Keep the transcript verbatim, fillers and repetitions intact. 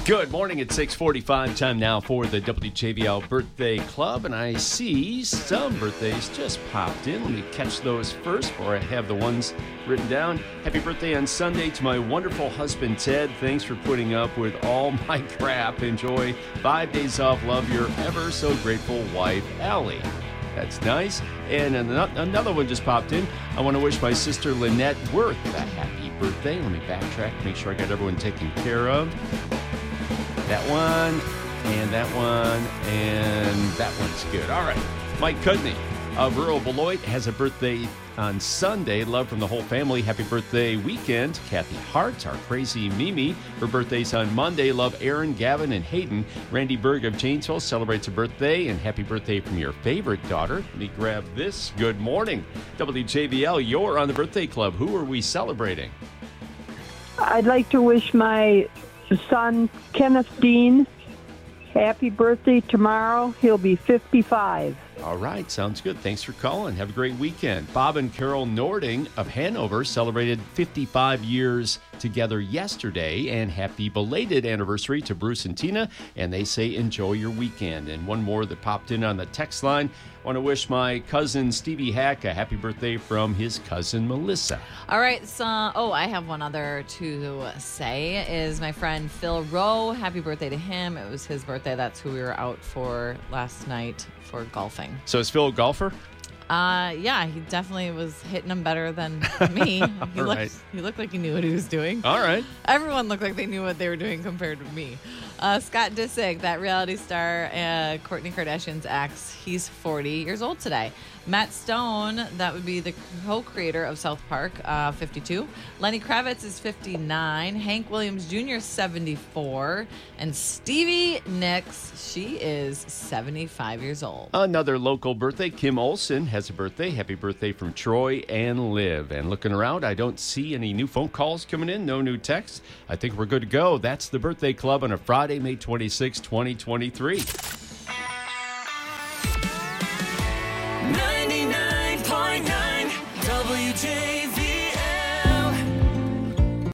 Good morning at six forty-five. Time now for the W J V L Birthday Club. And I see some birthdays just popped in. Let me catch those first before I have the ones written down. Happy birthday on Sunday to my wonderful husband, Ted. Thanks for putting up with all my crap. Enjoy five days off. Love, your ever so grateful wife, Allie. That's nice. And another one just popped in. I want to wish my sister Lynette Worth a happy birthday. Let me backtrack, make sure I got everyone taken care of. That one, and that one, and that one's good. All right. Mike Cudney of rural Beloit has a birthday on Sunday. Love from the whole family. Happy birthday weekend. Kathy Hart, our crazy Mimi. Her birthday's on Monday. Love Aaron, Gavin, and Hayden. Randy Berg of Janesville celebrates a birthday, and happy birthday from your favorite daughter. Let me grab this. Good morning. W J V L, you're on the birthday club. Who are we celebrating? I'd like to wish my son, Kenneth Dean, happy birthday tomorrow. He'll be fifty-five. All right, sounds good. Thanks for calling. Have a great weekend. Bob and Carol Nording of Hanover celebrated fifty-five years together yesterday, and happy belated anniversary to Bruce and Tina, and they say enjoy your weekend. And one more that popped in on the text line. I want to wish my cousin Stevie Hack a happy birthday from his cousin Melissa. All right, so, oh, I have one other to say, is my friend Phil Rowe. Happy birthday to him. It was his birthday. That's who we were out for last night for golfing. So is Phil a golfer? Uh, yeah, he definitely was hitting them better than me. He looked, right. he looked like he knew what he was doing. All right. Everyone looked like they knew what they were doing compared to me. Uh, Scott Disick, that reality star, uh, Kourtney Kardashian's ex, he's forty years old today. Matt Stone, that would be the co-creator of South Park, uh, fifty-two. Lenny Kravitz is fifty-nine. Hank Williams Junior is seventy-four. And Stevie Nicks, she is seventy-five years old. Another local birthday, Kim Olson has a birthday. Happy birthday from Troy and Liv. And looking around, I don't see any new phone calls coming in, no new texts. I think we're good to go. That's the Birthday Club on a Friday, May twenty-sixth, twenty twenty-three. ninety-nine point nine W J